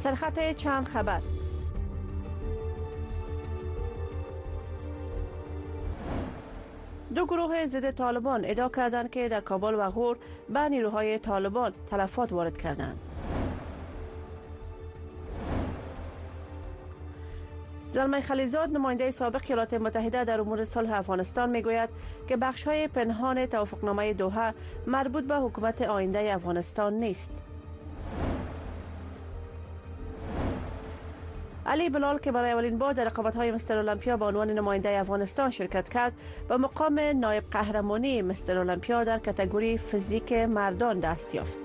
سرخط چند خبر. دو گروه ضد طالبان ادعا کردند که در کابل و غور به نیروهای طالبان تلفات وارد کردند. زلمه خلیلزاد نماینده سابق ایالات متحده در امور صلح افغانستان میگوید که بخش‌های پنهان توافقنامه دوحه مربوط به حکومت آینده افغانستان نیست. علی بلال که برای اولین بار در رقابت‌های مستر المپیا به عنوان نماینده افغانستان شرکت کرد، به مقام نایب قهرمانی مستر المپیا در کاتگوری فیزیک مردان دست یافت.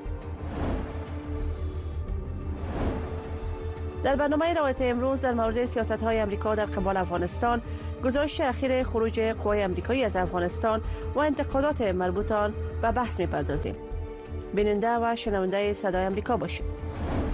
در برنامه روایت امروز در مورد سیاست‌های آمریکا در قبال افغانستان، گزارش اخیر خروج قوای آمریکایی از افغانستان و انتقادات مربوط آن به بحث می‌پردازیم. بیننده و شنونده صدای آمریکا باشید.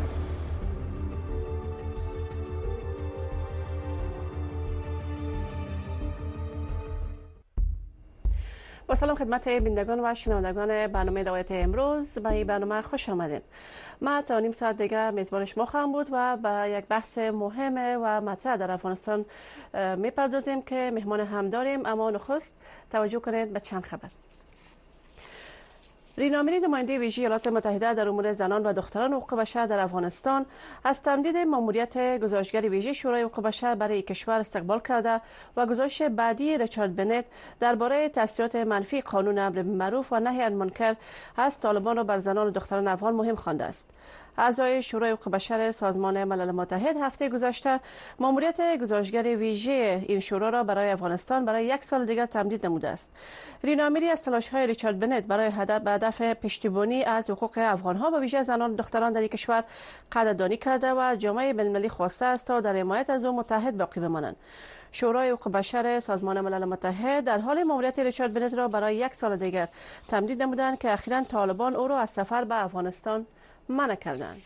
با سلام خدمت بینندگان و شنوندگان برنامه روایت امروز. به این برنامه خوش آمدید. ما تا نیم ساعت دیگه میزبان شما خواهم بود و به یک بحث مهم و مطرح در افغانستان میپردازیم که مهمان هم داریم. اما نخست توجه کنید به چند خبر. رینا امیری نماینده ویژه ایالات متحده در امور زنان و دختران حقوق بشر در افغانستان از تمدید ماموریت گزارشگر ویژه شورای حقوق بشر برای کشور استقبال کرده و گزارش بعدی ریچارد بنت درباره تاثیرات منفی قانون امر بالمعروف و نهی عن المنکر از طالبان را بر زنان و دختران افغان مهم خوانده است. اعضای شورای حقوق بشر سازمان ملل متحد هفته گذشته ماموریت گزارشگر ویژه این شورا را برای افغانستان برای یک سال دیگر تمدید نموده است. رینا امیری از تلاش‌های ریچارد بنت برای هدف پشتیبانی از حقوق افغان‌ها و ویژه زنان و دختران در این کشور قدردانی کرده و جامعه بین‌المللی خواسته است تا در حمایت از او متحد باقی بمانند. شورای حقوق بشر سازمان ملل متحد در حال ماموریت ریچارد بنت را برای یک سال دیگر تمدید نمودند که اخیراً طالبان او را از سفر به افغانستان منع کردند.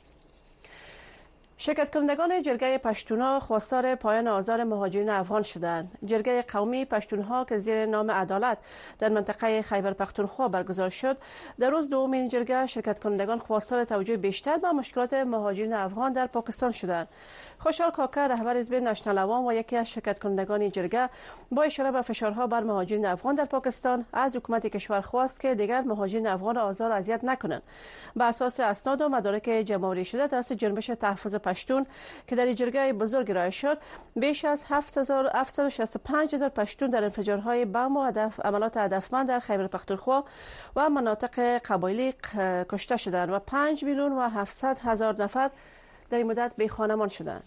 شرکت کنندگان جرگه پشتونها خواستار پایان آزار مهاجرین افغان شدند. جرگه قومی پشتونها که زیر نام عدالت در منطقه خیبر پختونخوا برگزار شد، در روز دوم این جرگه شرکت کنندگان خواستار توجه بیشتر به مشکلات مهاجرین افغان در پاکستان شدند. خوشحال کاکر رهبر حزب نشنال عوام و یکی از شرکت کنندگان جرگه با اشاره به فشارها بر مهاجرین افغان در پاکستان از حکومت کشور خواست که دیگر مهاجرین افغان را آزار و اذیت نکنند. بر اساس اسناد و مدارک جمع‌آوری شده توسط جنبش تحفظ پشتون که در جرگه بزرگ رای شد، بیش از 765,000 پشتون در انفجارهای بم و عملات هدفمند در خیبر پختونخوا و مناطق قبایلی کشته شدند و 5,700,000 نفر در این مدت بی خانمان شدند.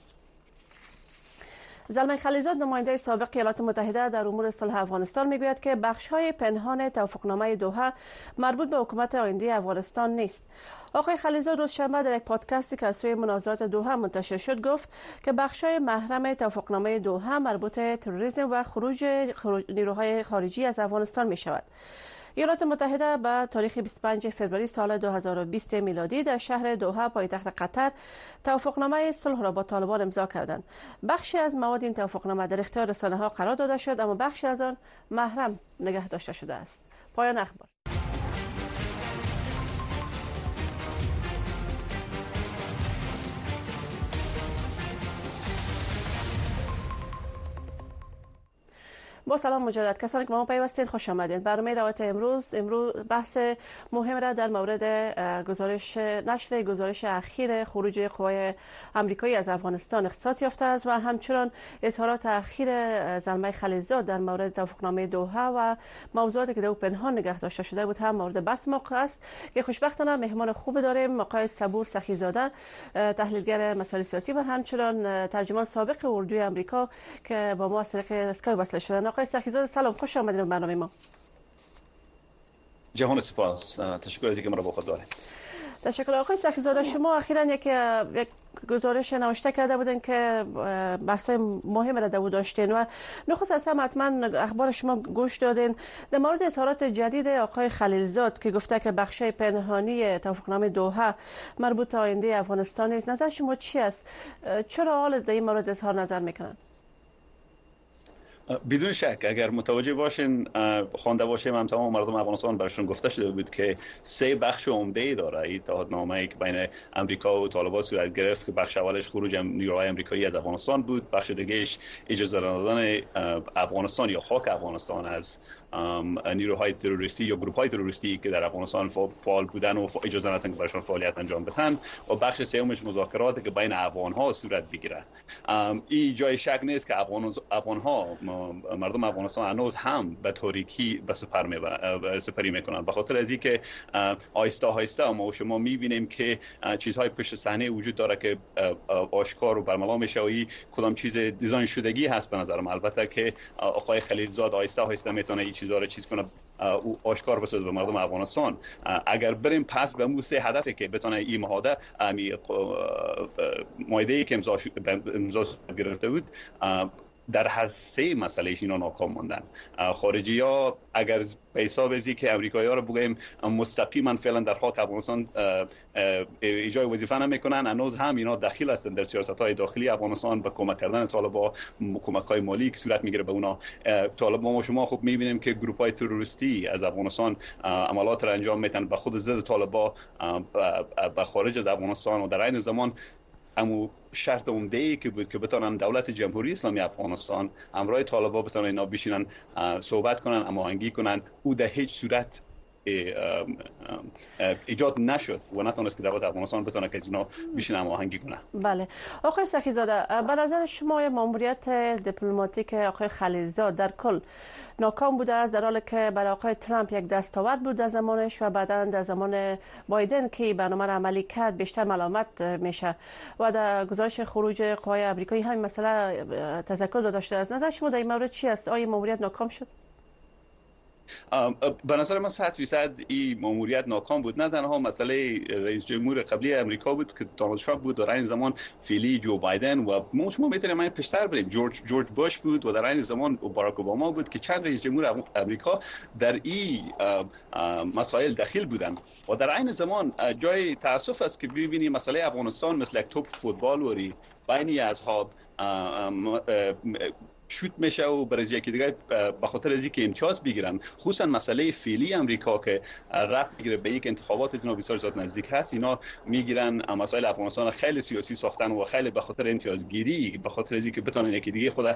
زلمه خلیلزاد نماینده سابق ایالات متحده در امور صلح افغانستان میگوید که بخش‌های پنهان توافقنامه دوحه مربوط به حکومت آینده افغانستان نیست. آقای خلیلزاد روز شنبه در یک پادکستی که از سوی مناظرات دوحه منتشر شد گفت که بخش‌های محرم توافقنامه دوحه مربوط به تروریسم و خروج نیروهای خارجی از افغانستان می‌شود. ایالات متحده به تاریخ 25 فوریه سال 2020 میلادی در شهر دوحه پایتخت قطر توافقنامه صلح را با طالبان امضا کردند. بخشی از مواد این توافقنامه در اختیار رسانه‌ها قرار داده شد، اما بخشی از آن محرم نگه داشته شده است. پایان اخبار. با سلام مجدد کسانی که ما پیوستین، خوش آمدید. برنامه روایت امروز بحث مهم را در مورد نشر گزارش اخیر خروج قوای آمریکایی از افغانستان اختصاص یافته است و همچنان اظهارات اخیر زلمه خلیلزاد در مورد توافقنامه دوحه و موضوعاتی که در پنهان نگه داشته شده بود هم مورد بحث موقع است که خوشبختانه مهمان خوب داریم، آقای صبور سخیزاده، تحلیلگر مسائل سیاسی و همچنان ترجمان سابق اردوی آمریکا که با ما از طریق اسکایپ وصل شدن. آقای سخیزاده سلام، خوش آمدید به برنامه ما. جهان سپاس، تشکر از اینکه مرا با خود دارید. تشکر. آقای سخیزاده، شما اخیراً یک گزارش نوشته کرده بودن که بحث‌های مهم را در داشتین و نخست از هم حتما اخبار شما گوش دادین در مورد اظهارات جدید آقای خلیلزاد که گفته که بخشای پنهانی توافقنامه دوحه مربوط به آینده افغانستان است. نظر شما چی است؟ چرا حال در این مورد اظهار نظر میکنن؟ بدون شک اگر متوجه باشین خوانده باشیم هم تمام مردم افغانستان برشون گفته شده بود که 3 بخش عمده داره این اتحادنامه‌ای که بین امریکا و طالبان صورت گرفت که بخش اولش خروج نیروهای آمریکایی از افغانستان بود، بخش دیگهش اجازه دادن افغانستان یا خاک افغانستان از نیروهای تروریستی یا گروه‌های تروریستی که در افغانستان فعال بودن و اجازه ندادن که برشون فعالیت انجام بدن، و بخش سومش مذاکراتی که بین افغان‌ها صورت بگیره. این جای شک نیست که افغان‌ها مردم افغانستان هنوز هم به تاریکی به سپری میکنن، به خاطر از اینکه آهسته آهسته ما و شما میبینیم که چیزهای پشت صحنه وجود داره که آشکار و برملا میشه و این کدام چیز دیزاین شدگی هست به نظرم. البته که آقای خلیلزاد آهسته آهسته میتونه این چیزا رو چیز کنه او آشکار بسازه به مردم افغانستان. اگر بریم پس به مو 3 هدفی که بتونه این معاهده‌ای که امضا گرفته بود، در هر 3 مسئله اینا ناکام موندن. خارجی ها اگر به حساب ازی که امریکایی ها رو بگیم مستقیما فعلا در خاک افغانستان اجرای وظیفه نمیکنن، هنوز هم اینا دخیل هستند در سیاست های داخلی افغانستان به کمک کردن طالبان، کمک های مالی که صورت میگیره به اونا. طالبان ما شما خوب میبینیم که گروه های تروریستی از افغانستان عملات را انجام میدن به خود ضد طالبان به خارج از افغانستان، و در عین زمان اما شرط عمده‌ای که بود که بتونن دولت جمهوری اسلامی افغانستان همراه طالبان بتونن اینا بشینن صحبت کنن، هماهنگی کنن، او در هیچ صورت ایجاد نشد و نتونست که دولت افغانستان بتونه که اینا بشینن هماهنگی کنه. بله آقای سخیزاده، به نظر شما ماموریت دیپلماتیک آقای خلیلزاد در کل ناکام بوده است، در حالی که برای آقای ترامپ یک دستاورد بود در زمانش و بعدا در زمان بایدن که برنامه را عملی کرد بیشتر ملامت میشه و در گزارش خروج قوای آمریکایی همین مسئله تذکر داده شده است. نظر شما در این مورد چی است؟ آیا ماموریت ناکام شد؟ به نظر من 100% این ماموریت ناکام بود. نه تنها مسئله رئیس جمهور قبلی امریکا بود که دونالد ترامپ بود، در این زمان فعلی جو بایدن، و ما شما میتونیم این پیشتر بریم جورج بوش بود و در این زمان باراک اوباما بود که چند رئیس جمهور امریکا در این مسائل دخیل بودند. و در این زمان جای تاسف است که ببینیم مسئله افغانستان مثل یک توپ فوتبال وری بین اصحاب شوت میشه و برای یکی دیگه به خاطر از اینکه امتیاز بگیرن، خصوصا مسئله فعلی امریکا که رفت بگیره به یک انتخابات اینا بسیار زیاد نزدیک هست، اینا میگیرن مسائل افغانستان خیلی سیاسی ساختن و خیلی به خاطر امتیازگیری، به خاطر از اینکه بتونن یکی دیگه خود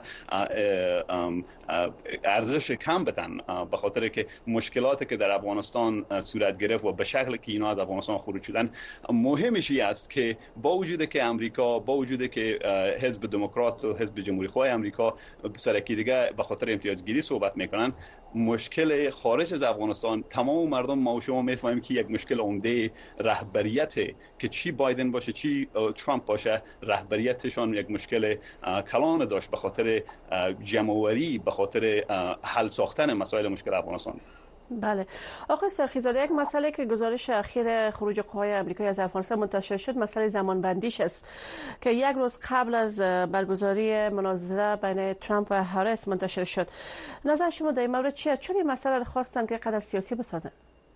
ارزش کم بدن، به خاطر که مشکلاتی که در افغانستان صورت گرفت و به شکلی که اینا از افغانستان خروج شدن. مهمش این است که با وجودی که امریکا، با وجودی که حزب دموکرات و حزب جمهوری خواه امریکا سرکی دیگه به خاطر امتیازگیری صحبت میکنن، مشکل خارج از افغانستان تمام مردم ما و شما میفهمیم که یک مشکل عمده رهبریته، که چی بایدن باشه چی ترامپ باشه رهبریتشان یک مشکل کلان داشت به خاطر جمع‌آوری، به خاطر حل ساختن مسائل مشکل افغانستان. بله آقای سرخیزاده، یک مسئله که گزارش اخیر خروج قوای آمریکایی از افغانستان منتشر شد مسئله زمانبندیش است که یک روز قبل از برگزاری مناظره بین ترامپ و هاریس منتشر شد. نظر شما در این مورد چیه؟ چون این مسئله خواستن که قدر سیاسی بسازن؟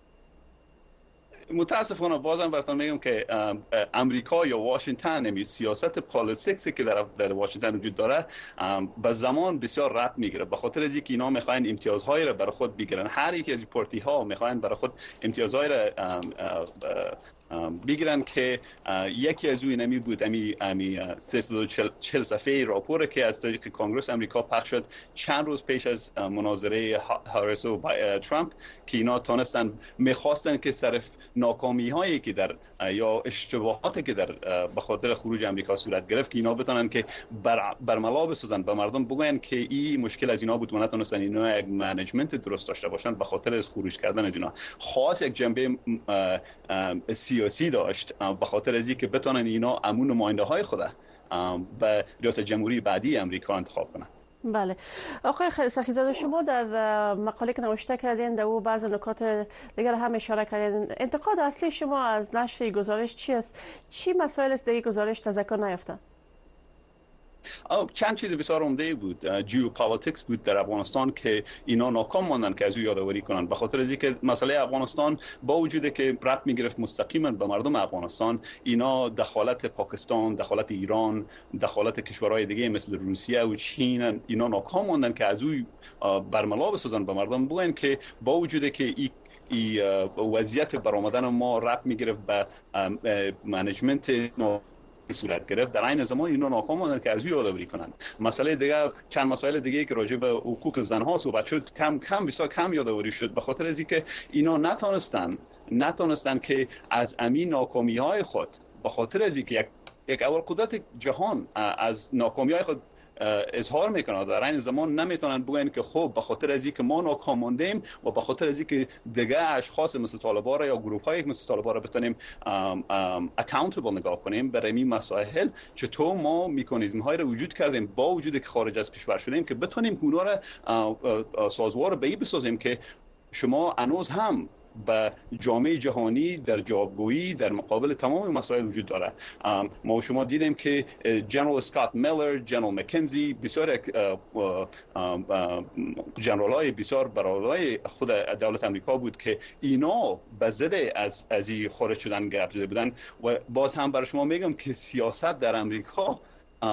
متاسفانه بازم براتون میگم که امریکا یا واشنگتن، نمی سیاست پالیتیکسی که در واشنگتن وجود داره به زمان بسیار ربط میگیره، به خاطر از اینکه اینا میخواین امتیازهای را برای خود بگیرن. هر یک از پارتی ها میخواین برای خود امتیازهای را بگیرن که یکی از اون نمی بود امی 340 صفحه راپور که از طریق کنگره آمریکا پخش شد چند روز پیش از مناظره هاریس و ترامپ، که اینا تونستن میخواستن که صرف ناکامی هایی که در یا اشتباهاتی که در به خاطر خروج امریکا صورت گرفت که اینا بتونن که برملا بسازن، به مردم بگن که این مشکل از اینا بود و نتونستن اینا یک منیجمنت درست داشته باشن به خاطر از خروج کردن از اینا. خاص یک جنبه سیاسی داشت به خاطر از اینکه بتونن اینا امون نماینده های خود به ریاست جمهوری بعدی امریکا انتخاب کنن. بله آقای سخیزاده، شما در مقاله که نوشته کردین در او بعض نکات دیگر هم اشاره کردین. انتقاد اصلی شما از نشر گزارش چی است؟ چی مسائل است در این گزارش تذکر نیافته؟ چند چیز بسیار عمده بود. جیوپالیتیکس بود در افغانستان که اینا ناکام ماندن که از او یادآوری کنند، به خاطر از اینکه مسئله افغانستان با وجودی که ربط میگرفت مستقیما به مردم افغانستان، اینا دخالت پاکستان، دخالت ایران، دخالت کشورهای دیگه مثل روسیه و چین، اینا ناکام ماندن که از او برملا بسازن به مردم. بگن که با وجودی که وضعیت برآمدن ما ربط میگرفت به منیجمنت صورت گرفت، در عین زمان اینا ناکام ماندن که از او یادآوری کنند. مسئله دیگه، چند مسائل دیگه که راجع به حقوق زنها صحبت شد، بسیار کم یادآوری شد، به خاطر از اینکه اینا نتونستن که از امین ناکامی‌های خود، به خاطر از اینکه یک اول قدرت جهان از ناکامی‌های خود اظهار میکنه، در این زمان نمیتونن بگن که خب به خاطر از اینکه ما ناکام ماندیم و به خاطر از اینکه دیگه اشخاص مثل طالبان یا گروه های مثل طالبان را بتونیم اکاونتبل نگاه کنیم برای این مسائل، چطور ما مکانیزم های را وجود کردیم با وجودی که خارج از کشور شدیم که بتونیم اونا را سازوار به این بسازیم که شما هنوز هم به جامعه جهانی در جوابگویی در مقابل تمام مسائل وجود داره. ما و شما دیدیم که جنرال اسکات میلر، جنرال مکنزی، بسیار جنرال های بسیار برادرای خود دولت امریکا بود که اینا به ضد از این خارج شدن گپ زده بودن. و باز هم برای شما میگم که سیاست در امریکا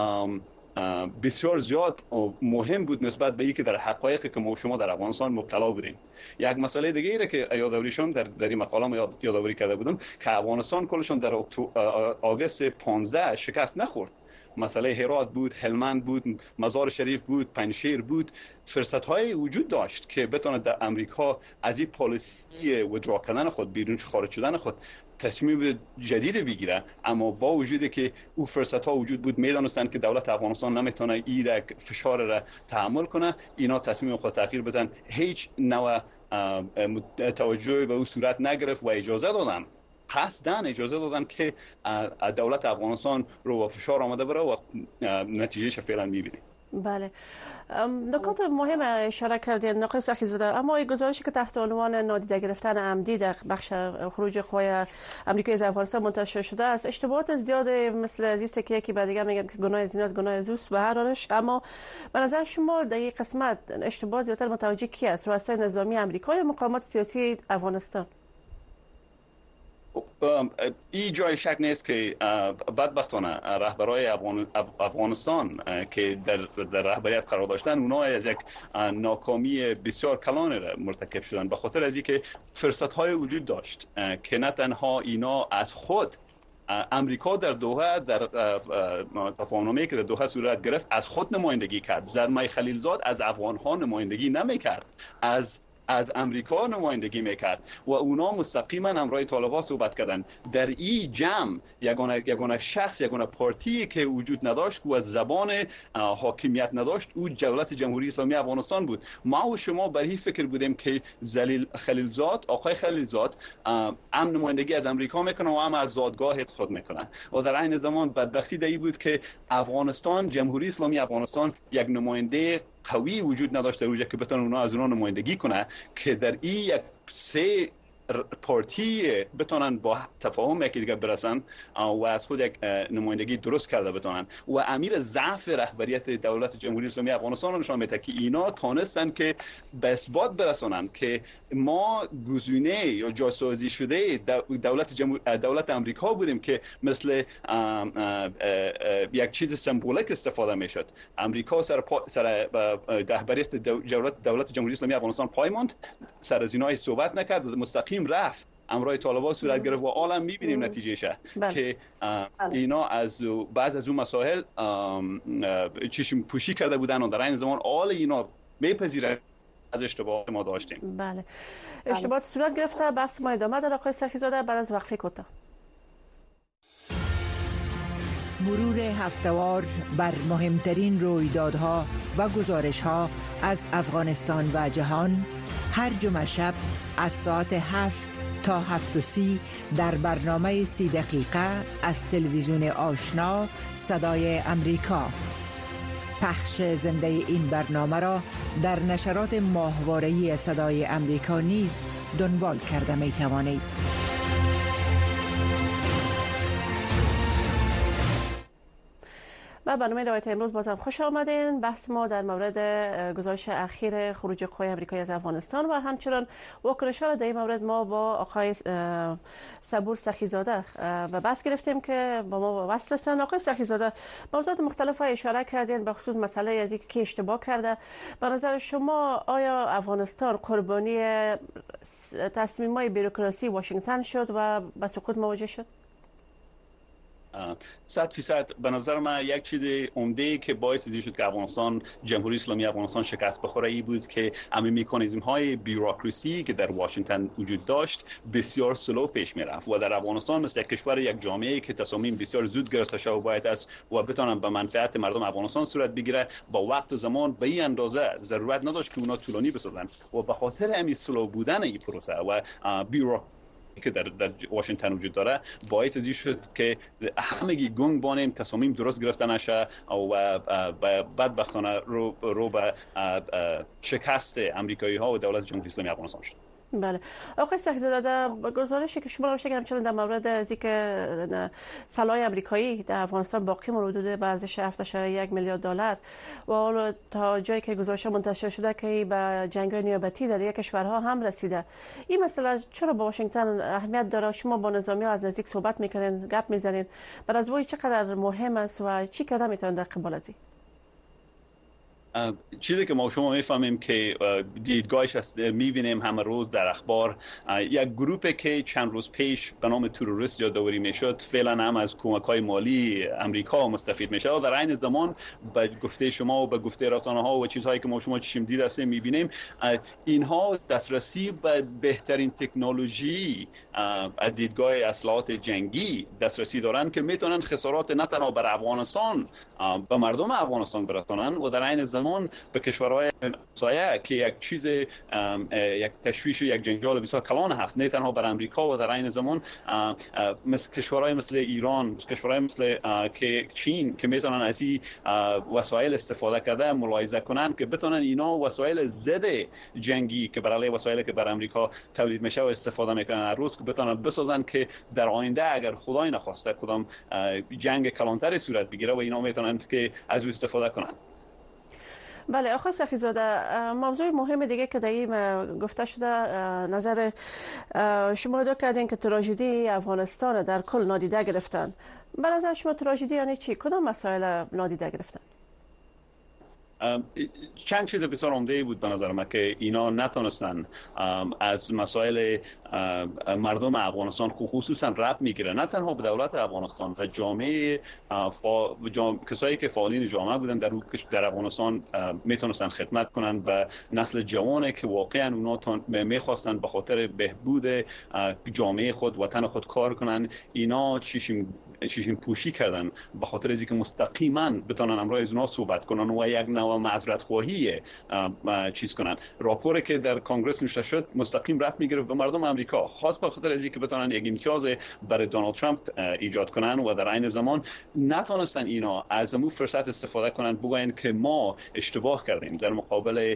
بسیار زیاد مهم بود نسبت به اینکه در حقایقی که ما شما در افغانستان مبتلا بودیم. یک مسئله دیگه ایره که یادآوری شدم در این مقاله یادآوری کرده بودم که افغانستان کلشون در آگوست 15 شکست نخورد. مسئله هرات بود، هلمند بود، مزار شریف بود، پنجشیر بود. فرصت‌های وجود داشت که بتونه در امریکا از این پالیسی ودرا کردن خود، بیرون خارج شدن خود تصمیم جدید بگیره، اما با وجودی که او فرصت‌ها وجود بود، میدانستند که دولت افغانستان نمیتونه این فشار را تحمل کنه، اینا تصمیم خود تغییر بدن. هیچ نوع توجه به او صورت نگرفت و اجازه دادن که دولت افغانستان رو با فشار آمده بره و نتیجهش فعلا می‌بینیم. بله، نکات مهم اشاره کردین آقای سخی‌زاده، اما این گزارشی که تحت عنوان نادیده گرفتن عمدی در بخش خروج قوای امریکایی از افغانستان منتشر شده است، اشتباهات زیاد مثل از این سکه که بعد دیگه میگن که گناه زنا از گناه زوست به هر حالش، اما به نظر شما در این قسمت اشتباه زیاتر متوجه کی است؟ رؤسای نظامی آمریکا یا مقامات سیاسی افغانستان؟ این جای شک نیست که بدبختانه رهبرای افغانستان که در رهبریت قرار داشتن، اونا از یک ناکامی بسیار کلان مرتکب شدن، به خاطر از اینکه فرصت‌های وجود داشت که نه تنها اینا از خود امریکا در دوحه، در تفاهم‌نامه‌ای که در دوحه صورت گرفت، از خود نمایندگی کرد. زلمه خلیلزاد از افغان‌ها نمایندگی نمی‌کرد، از امریکا نمایندگی میکرد و اونا مستقیما همراه طالبان صحبت کردن. در این جمع یگانه شخص، یگانه پارتی که وجود نداشت و از زبان حاکمیت نداشت، او دولت جمهوری اسلامی افغانستان بود. ما و شما بر این فکر بودیم که آقای خلیلزاد هم نمایندگی از امریکا میکنه و هم از زادگاه خود میکنه و در عین زمان بدبختی دایی بود که افغانستان، جمهوری اسلامی افغانستان، یک نماینده قوی وجود نداشت در که بتونه اونا از اونا نمایندگی کنه که در این یک سه پارتی بتونن با تفاهم یکی دیگه برسن و از خود یک نمایندگی درست کرده بتونن. و امیر ضعف رهبریت دولت جمهوری اسلامی افغانستان رو نشان میده که اینا تونستن که به اثبات برسونن که ما گزینه یا جاسازی شده دولت امریکا بودیم که مثل یک چیز سمبولیک استفاده میشد. امریکا سر رهبریت دولت جمهوری اسلامی افغانستان پای ماند، سر از اینها صحبت نکرد، مستقیم رفت امرای طالبان صورت گرفت و عالم میبینیم نتیجهشه که اینا از بعض از اون مسائل چشم پوشی کرده بودن و در این زمان آل اینا میپذیره از اشتباه ما داشتیم. بله، اشتباهات صورت گرفته. بحث ما ادامه داره آقای سخی‌زاده بعد از وقفه کوتاه. مرور هفته‌وار بر مهمترین رویدادها و گزارش‌ها از افغانستان و جهان هر جمعه شب از ساعت 7 تا 7:30 در برنامه 30 دقیقه از تلویزیون آشنا صدای امریکا. پخش زنده این برنامه را در نشرات ماهواره‌ای صدای امریکا نیز دنبال کرده می توانید. و برنامه روایت امروز بازم خوش آمدین. بحث ما در مورد گزارش اخیر خروج قوای آمریکایی از افغانستان و همچنان واکنش‌ها در این مورد ما با آقای صبور سخی‌زاده و بحث گرفتیم که با ما وصل هستند. آقای سخی‌زاده، موضوعات مختلف اشاره کردین به خصوص مسئله از اینکه کی اشتباه کرده. به نظر شما آیا افغانستان قربانی تصمیم‌های بوروکراسی واشنگتن شد و به سقوط مواجه شد؟ 100% به نظر من یک چیز عمده که باعث شد که افغانستان، جمهوری اسلامی افغانستان شکست بخوره ای بود که همین مکانیزم های بوروکراسی که در واشنگتن وجود داشت بسیار سلو پیش می رفت و در افغانستان مثل یک کشور یک جامعه که تصامیم بسیار زود گرفته شده باید است و بتونن به منفعت مردم افغانستان صورت بگیره، با وقت و زمان به این اندازه ضرورت نداشت که اونا طولانی بسازن و به خاطر همین سلو بودن این پروسه و که در واشنگتن وجود داره باعث ازی شد که همگی گنگ بانیم تصامیم درست گرفته نشه و بدبختانه رو به شکست امریکایی ها و دولت جمهوری اسلامی افغانستان شد. بله آقای سخی‌زاده، گزارشی که شما روشن همچنان در مورد از اینکه سلاح آمریکایی در افغانستان باقی مانده به ارزش 7.1 میلیارد دلار و حالا تا جایی که گزارش منتشر شده که به جنگ‌های نیابتی در یک کشورها هم رسیده، این مسئله چرا با واشنگتن اهمیت داره؟ شما با نظامی‌ها از نزدیک صحبت می‌کنین، گپ می‌زنین، بر از چقدر مهم است و چی کدام میتونه در قبال از چیزی که ما شما میفهمیم که دیدگاهش است میبینیم همه روز در اخبار، یک گروپی که چند روز پیش به نام تروریست یادآوری میشد فعلا هم از کمک‌های مالی امریکا مستفید میشه و در عین زمان به گفته شما و به گفته رسانه‌ها و چیزهایی که ما شما چشم دیده است میبینیم اینها دسترسی به بهترین تکنولوژی از دیدگاه اصلاحات جنگی دسترسی دارن که میتونن خسارات نه تنها بر افغانستان به مردم افغانستان برسونن و در عین زمان به کشورهای همسایه که یک چیز یک تشویش یک جنجال بسیار کلان هست نه تنها بر امریکا و در عین زمان مثل کشورهای مثل ایران، کشورهای مثل که چین که میتونن از این وسایل استفاده کرده ملاحظه کنن که بتونن اینا وسایل ضد جنگی که برای وسایلی که بر امریکا تولید میشه و استفاده میکنن هر روز که بتونن بسازن که در آینده اگر خدای نخواسته کدام جنگ کلانتری صورت بگیره و اینا میتونن که از او استفاده کنن. بله آقای سخی‌زاده، موضوع مهم دیگه که در این گفته شده نظر شما دو کردین که تراژدی افغانستان در کل نادیده گرفتن. به نظر شما تراژدی یعنی چی؟ کدام مسائل نادیده گرفتن؟ چند چیز بسیار عمده بود به نظر من که اینا نتونستن از مسائل مردم افغانستان خصوصا ربط میگیره، نه تنها به دولت افغانستان و جامعه کسایی که فعالین جامعه بودن در افغانستان میتونستن خدمت کنن و نسل جوانی که واقعا اونا میخواستن به خاطر بهبود جامعه خود وطن خود کار کنن، اینا چشم پوشی کردن به خاطر اینکه مستقیما بتونن امروز از اونا صحبت کنن و یک نوع معذرت خواهی چیز کنن. راپوری که در کنگره نوشته شد مستقیم ربط میگرفت به مردم آمریکا، خاص به خاطر اینکه بتونن یک امتیاز برای دونالد ترامپ ایجاد کنن و در عین زمان نتونستن اینا از اون فرصت استفاده کنن بگوین که ما اشتباه کردیم در مقابل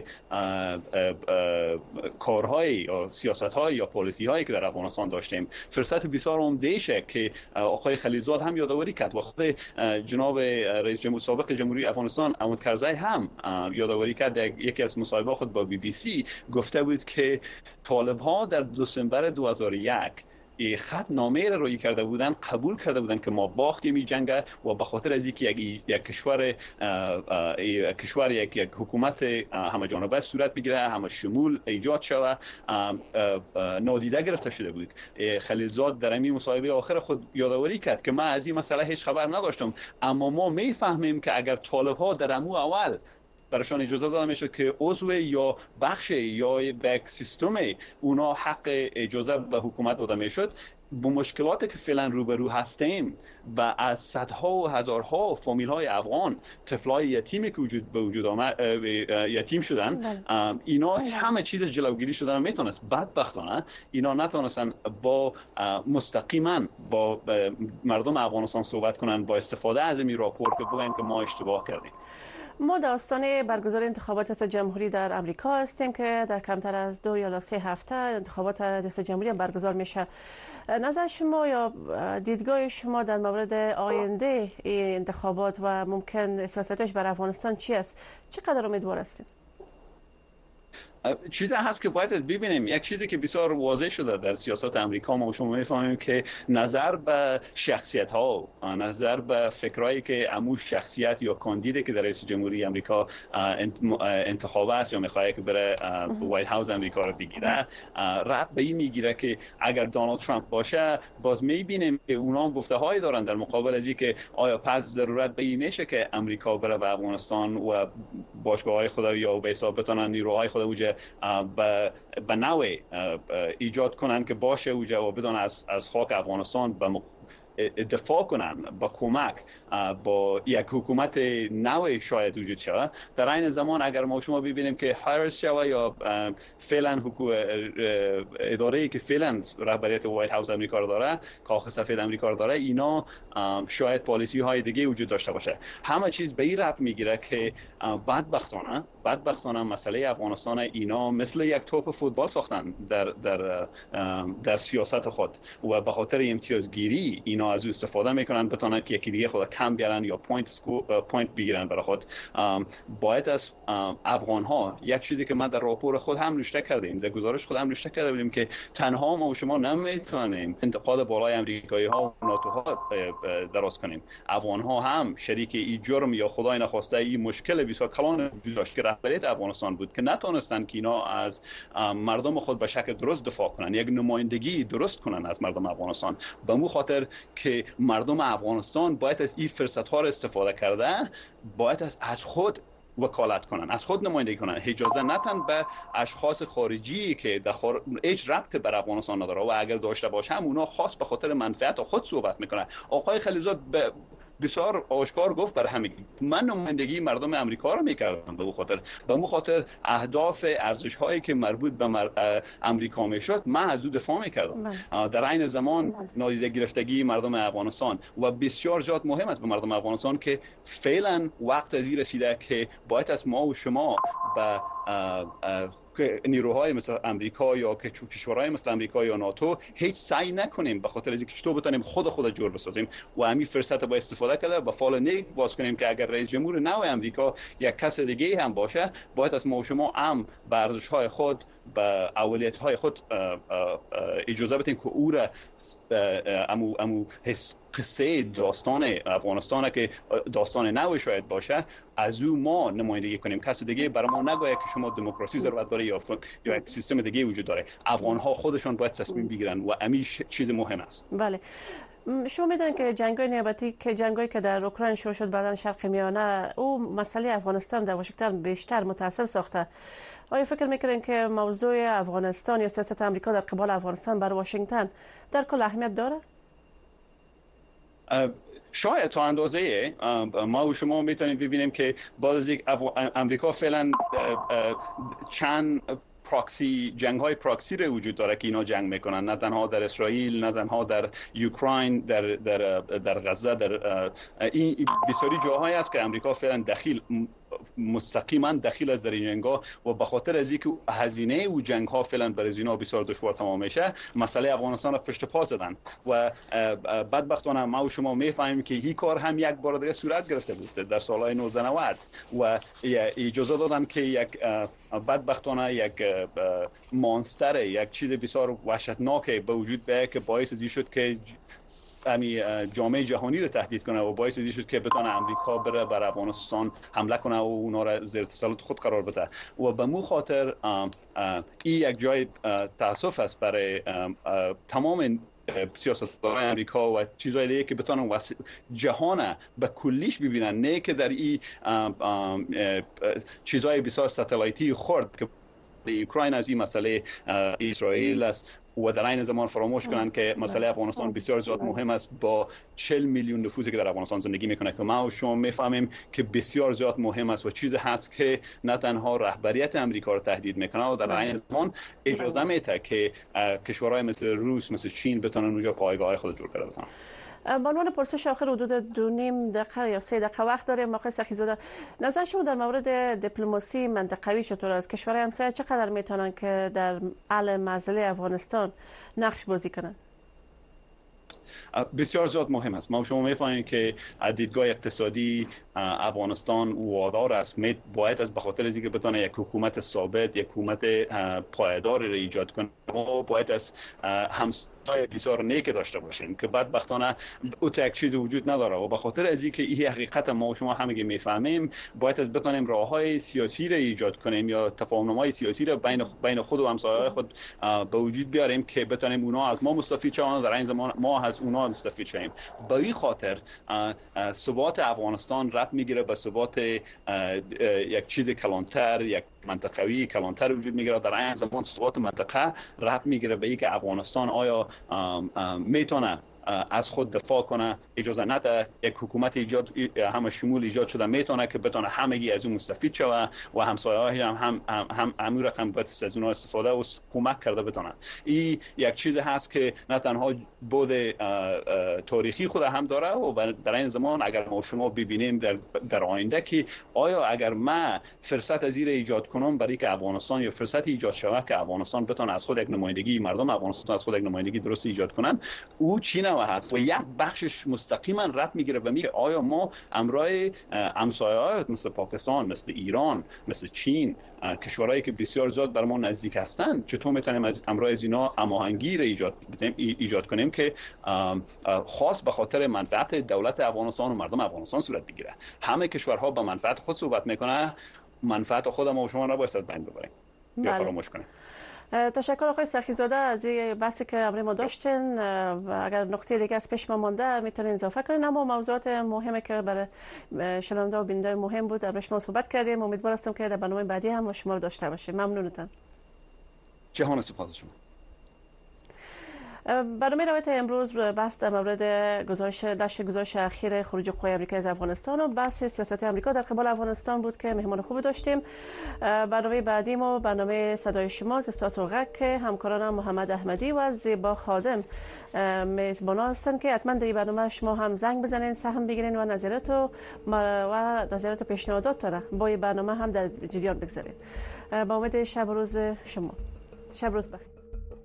کارهای یا سیاست‌های یا پالیسی‌هایی که در افغانستان داشتیم. فرصت بسیار عمده‌شه که آقای خلیلزاد هم یادآوری کرد و خود جناب رئیس جمهور سابق جمهوری افغانستان احمد کرزی هم یادآوری کرد. یکی از مصاحبه خود با BBC گفته بود که طالب‌ها در دسامبر 2001 خط نامه را روی کرده بودن، قبول کرده بودن که ما باختیم این جنگ و به خاطر از اینکه یک کشور یک حکومت همه جانبه صورت بگیره، همه شمول ایجاد شود، نادیده گرفته شده بود. خلیلزاد در این مصاحبه آخر خود یادآوری کرد که من از این مسئله هیچ خبر نداشتم، اما ما میفهمیم که اگر طالب‌ها در امو اول برایشان اجازه داده میشد که عضو یا بخش یا یک سیستم اونا حق اجازه به حکومت داده میشد، با مشکلاتی که فعلا روبرو هستیم و از صدها و هزارها فامیل های افغان طفلای یتیمی که وجود آمد یتیم شدن، اینا همه چیز جلوگیری شدن میتونست. بدبختانه اینا نتونستن با مستقیما با مردم افغانستان صحبت کنن با استفاده از این راپور که بگن که ما اشتباه کردیم. ما در آستانه برگزاری انتخابات ریاست جمهوری در امریکا هستیم که در کمتر از 2 یا 3 هفته انتخابات ریاست جمهوری برگزار میشه. نظر شما یا دیدگاه شما در مورد آینده این انتخابات و ممکن سیاستش بر افغانستان چی است؟ چقدر امیدوار هستید؟ چیزی هست که باید ببینیم. یک چیزی که بسیار واضح شده در سیاست امریکا، ما شما میفهمیم که نظر به شخصیت ها، نظر به فکرایی که امو شخصیت یا کاندیدی که در رئیس جمهوری امریکا انتخاب است یا میخواد که بره وایت هاوس امریکا رو بگیره، رب به این میگیره که اگر دونالد ترامپ باشه، باز میبینیم که اونا گفته هایی دارن در مقابل از اینکه آیا پس ضرورت به این میشه که امریکا بره به افغانستان و باشگاه های خود یا به حساب بتونن نیروهای خود اوجه به نوع ایجاد کنن که باشه اوجه و بدون از خاک افغانستان دفاع کنن با کمک با یک حکومت نوع شاید وجود شود. در این زمان اگر ما شما ببینیم که هاریس شود یا فعلا اداره‌ای که فعلا رهبریت وایت هاوس امریکا را داره، کاخ سفید امریکا را داره، اینا شاید پالیسی های دیگه وجود داشته باشه. همه چیز به این ربط میگیره که بدبختانه مسئله افغانستان اینا مثل یک توپ فوتبال ساختن در سیاست خود و به خاطر امتیازگیری اینا از استفاده میکنن بتونن که یکی دیگه خود کم بیارن یا پوینت بگیرن برای خود. باید از افغان ها یک چیزی که ما در راپور خود هم نوشته کردیم، در گزارش خود هم نوشته کرده بودیم که تنها ما و شما نمیتونیم انتقاد بالای امریکایی ها و ناتو ها دراز کنیم. افغان ها هم شریک این جرم یا خدای نخواسته این مشکل بسیار کلان وجود داشت که رهبریت افغانستان بود که نتونستن که اینا از مردم خود به شکل درست دفاع کنن، یک نمایندگی درست کنن از مردم افغانستان. به مو خاطر که مردم افغانستان باید از این فرصت ها را استفاده کرده، باید از خود وکالت کنن، از خود نمایندگی کنن، اجازه ندن به اشخاص خارجی که هیچ ربطی بر افغانستان نداره و اگر داشته باشه هم اونا خاص به خاطر منفعت خود صحبت میکنن. آقای خلیزاد بسیار آشکار گفت بر همین من نمایندگی مردم امریکا رو میکردم به مو خاطر اهداف ارزش هایی که مربوط به امریکا میشد من از او دفاع میکردم. در این زمان نادیده گرفتگی مردم افغانستان و بسیار زیاد مهم است به مردم افغانستان که فعلا وقت از این رسیده که باید از ما و شما به نیروهای مثل امریکا یا کشورهای مثل امریکا یا ناتو هیچ سعی نکنیم به خاطر اینکه چطور بتونیم خود جور بسازیم و همین فرصت با استفاده کرده با فال نیک باز کنیم که اگر رئیس جمهور نو امریکا یک کس دیگه هم باشه، باید از ما و شما به ارزش‌های خود، به اولیت‌های خود اجازه بدیم که او را امو قصه داستان افغانستان که داستان نو شاید باشه از او ما نمایندگی کنیم. کسی دیگه برای ما نگوید که شما دموکراسی ضرورت داره یا یک سیستم دیگه وجود داره. افغان ها خودشون باید تصمیم بگیرن و همین چیز مهم است. بله، شما میدونید که جنگ‌های نیابتی که در اوکراین شروع شد بعدن شرق میانه، او مسئله افغانستان در واشنگتن بیشتر متاثر ساخته. آیا فکر میکنین که موضوع افغانستان یا سیاست آمریکا در قبال افغانستان برای واشنگتن در کل اهمیت داره؟ شاید تا اندازه ما و شما میتونیم ببینیم که باز امریکا فعلا چند جنگ‌های پراکسی رو وجود داره که اینا جنگ میکنن، نه تنها در اسرائیل، نه تنها در اوکراین، در غزه، در این بسیاری جاهایی است که امریکا فعلا مستقیما دخیل از در این جنگ‌ها و به خاطر از اینکه هزینه او جنگ‌ها فعلا برای اینا بسیار دشوار تمام میشه، مسئله افغانستان را پشت پا زدن و بدبختانه ما و شما میفهمیم که این کار هم یک بار دیگه صورت گرفته بود در سالهای 1990 و اجازه دادن که یک بدبختانه یک مانستر، یک چیز بسیار وحشتناک به وجود بیاید که باعث این شد که جامعه جهانی رو تهدید کنه و باعث شد که بتونه امریکا بره بر افغانستان حمله کنه و اونا را زیر تسلط خود قرار بده و به مو خاطر این یک جای تاسف است برای تمام سیاست‌داران امریکا و چیزهای دیگه که بتونن جهان به کلیش ببینن، نه که در این چیزهای بسیار ستلایتی خرد که اوکراین از این مسئله اسرائیل است و در این زمان فراموش کنن که مسئله افغانستان بسیار زیاد مهم است با 40 میلیون نفوسی که در افغانستان زندگی میکنه که ما و شما میفهمیم که بسیار زیاد مهم است و چیزی هست که نه تنها رهبریت امریکا رو تهدید میکنه و در این زمان اجازه میده که کشورهای مثل روس، مثل چین بتونن اونجا پایگاه خود جور کرده بتونن. به عنوان پرسش آخر حدود 2.5 دقیقه یا 3 دقیقه وقت داریم. آقای سخی‌زاده، نظر شما در مورد دیپلماسی منطقوی چطور است؟ کشورهای همسایه چقدر میتونن که در حل مسئله افغانستان نقش بازی کنن؟ بسیار زیاد مهم است. ما شما می‌فهمید که از دیدگاه اقتصادی افغانستان وادار است، باید از بخاطر از اینکه بتونه یک حکومت ثابت، یک حکومت پایدار را ایجاد کنه، ما باید از همسایه بسیار نیک داشته باشیم که بدبختانه اوت یک چیز وجود نداره و به خاطر از اینکه این حقیقت ما و شما همگی میفهمیم، باید از بتونیم راههای سیاسی را ایجاد کنیم یا تفاهم‌نامه‌های سیاسی را بین خود و همسایه‌های خود به وجود بیاریم که بتونیم اونا از ما مستفید شوند، در این زمان ما از اونا مستفید شویم. به این خاطر ثبات افغانستان ربط میگیره به ثبات یک چیز کلانتر، یک منطقوی کلانتر وجود میگیره. در این زمان ثبات منطقه ربط میگیره به اینکه افغانستان آیا میتونه از خود دفاع کنه، اجازه نده یک حکومت همه شمول ایجاد شده میتونه که بتونه همگی از اون مستفید شوه و همسایه‌ها هم امور رقم باید از اونها استفاده و کمک کرده بتونه. این یک چیز هست که نه تنها بود تاریخی خود هم داره و در این زمان اگر ما شما ببینیم در آینده که آیا اگر ما فرصت از این ایجاد کنم برای که افغانستان یا فرصت ایجاد شود که افغانستان بتونه از خود یک نمایندگی، مردم افغانستان از خود یک نمایندگی درست ایجاد کنن، او چی و هست و یک بخشش مستقیما ربط میگیره به اینکه آیا ما امرای همسایه‌ها مثل پاکستان، مثل ایران، مثل چین، کشورهایی که بسیار زیاد بر ما نزدیک هستند، چطور میتونیم از امرای از اینا هماهنگی را ایجاد کنیم که خاص به خاطر منفعت دولت افغانستان و مردم افغانستان صورت بگیره. همه کشورها به منفعت خود صحبت میکنه، منفعت خود ما و شما نباید از بین ببریم یا فراموش کنیم. تشکر آقای سخی‌زاده از این بحثی که امروز ما داشتین و اگر نکته دیگه از پیش ما مانده میتونین اضافه کنین. اما موضوعات مهمی که برای شنونده و بیننده مهم بود امروز ما صحبت کردیم. امیدوار هستم که در برنامه بعدی هم شما رو داشته باشیم. ممنونتان. جهان سپاس شما. برنامه روایت امروز بحث در مورد گزارش اخیر خروج قوای آمریکا از افغانستان و بحث سیاست آمریکا در قبال افغانستان بود که مهمان خوب داشتیم. برنامه بعدی ما برنامه صدای شما از استاس و غک که همکارانم محمد احمدی و زیبا خادم میزبانا هستند که حتما در این برنامه شما هم زنگ بزنین، سهم بگیرین و نظرات و پیشنهادات را با این برنامه هم در جریان بگذارید. با امید شب و روز شما. شب روز بخیر.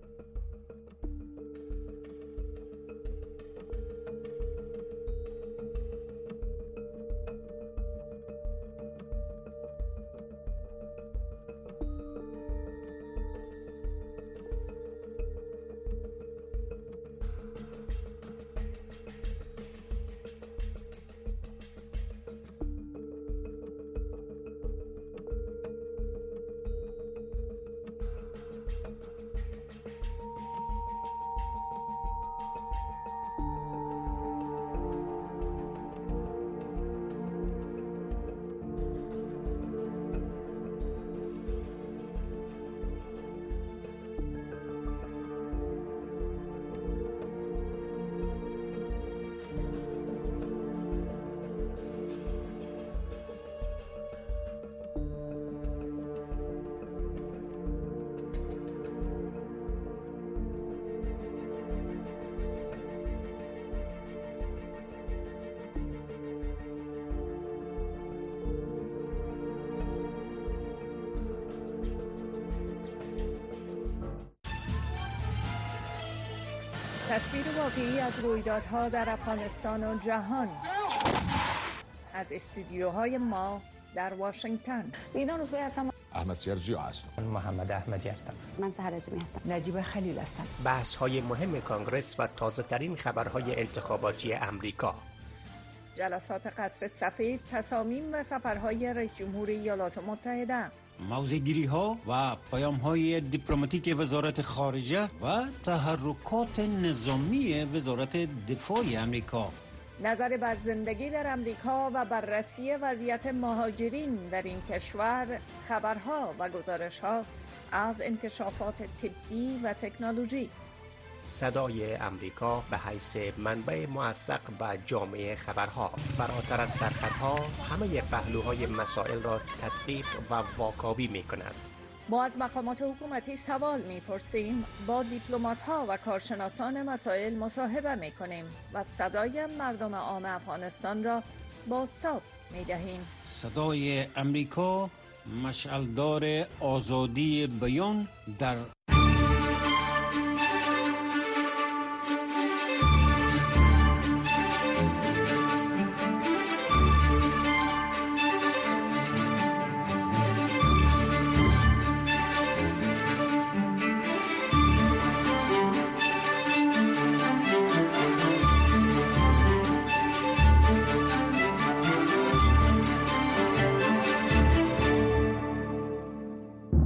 تصویر واقعی از رویدادها در افغانستان و جهان از استودیوهای ما در واشنگتن. لینا روزبه هستم. احمد سیرجیو هستم. محمد احمدی هستم. من سحر عظیمی هستم. نجیب خلیل هستم. بحث‌های مهم کانگرس و تازه‌ترین خبرهای انتخاباتی امریکا. جلسات قصر سفید، تصامیم و سفرهای رئیس جمهور ایالات متحده. موضع‌گیری‌ها و پیام‌های دیپلماتیک وزارت خارجه و تحرکات نظامی وزارت دفاع امریکا. نظر بر زندگی در امریکا و بررسی وضعیت مهاجرین در این کشور، خبرها و گزارش‌ها از انکشافات طبی و تکنولوژی. صدای امریکا به حیث منبع موثق و جامع خبرها، فراتر از سرخطها همه پهلوهای مسائل را تدقیق و واکاوی می کند. ما از مقامات حکومتی سوال می‌پرسیم، با دیپلمات‌ها و کارشناسان مسائل مصاحبه می‌کنیم و صدای مردم عام افغانستان را بازتاب می‌دهیم. صدای امریکا مشعلدار آزادی بیان در